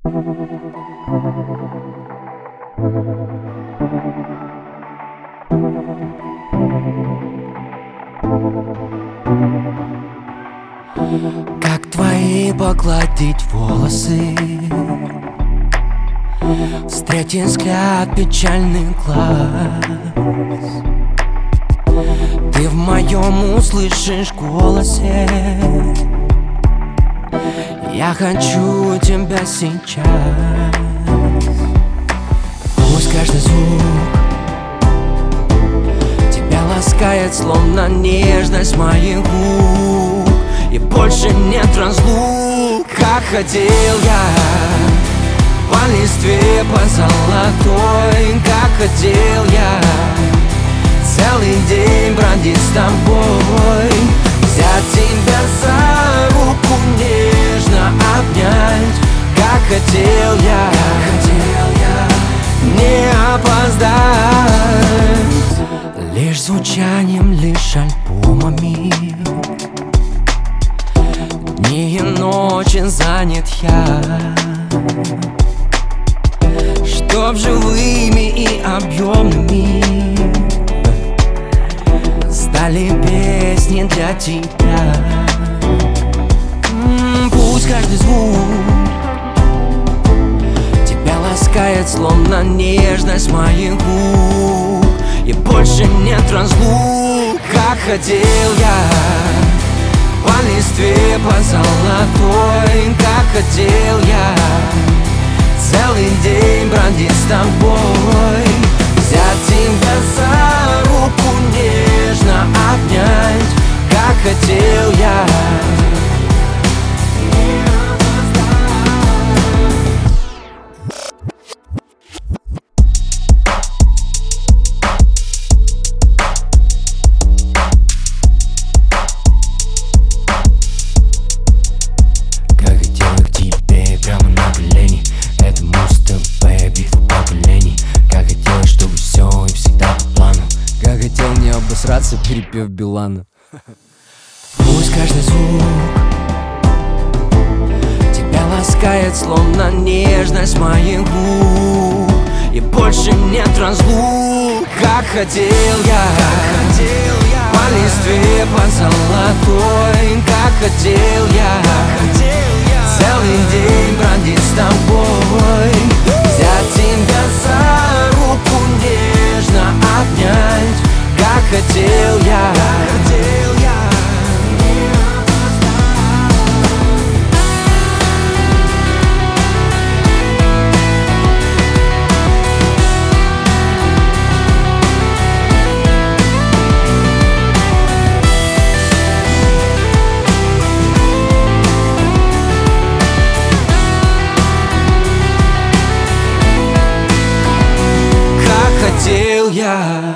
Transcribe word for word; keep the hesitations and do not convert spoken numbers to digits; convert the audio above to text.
Как твои погладить волосы, встретить взгляд печальный глаз. Ты в моем услышишь голосе: я хочу тебя сейчас. Пусть каждый звук тебя ласкает, словно нежность моих губ, и больше нет разлук. Как хотел я по листве, по золотой, как хотел я целый день бродить с тобой, взять тебя за руку, нежно обнять. Как хотел я, хотел я не опоздать. Лишь звучанием, лишь альбомами дни и ночи занят я, чтоб живыми и объемными стали песни для тебя. М-м, пусть каждый звук тебя ласкает, словно нежность моих губ, и больше нет разлук. Как хотел я по листве, по золотой, как хотел я целый день бродить с тобой, взять тебя за руку, нежно обнять. Как хотел я не обосраться, перепев Билана. Пусть каждый звук тебя ласкает, словно нежность моих губ, и больше нет разлук. Как хотел я по листве, по золотой, как хотел я целый день бродить с тобой, взять тебя за руку, нежно обнять. Как хотел я, хотел я не опоздать. Как хотел я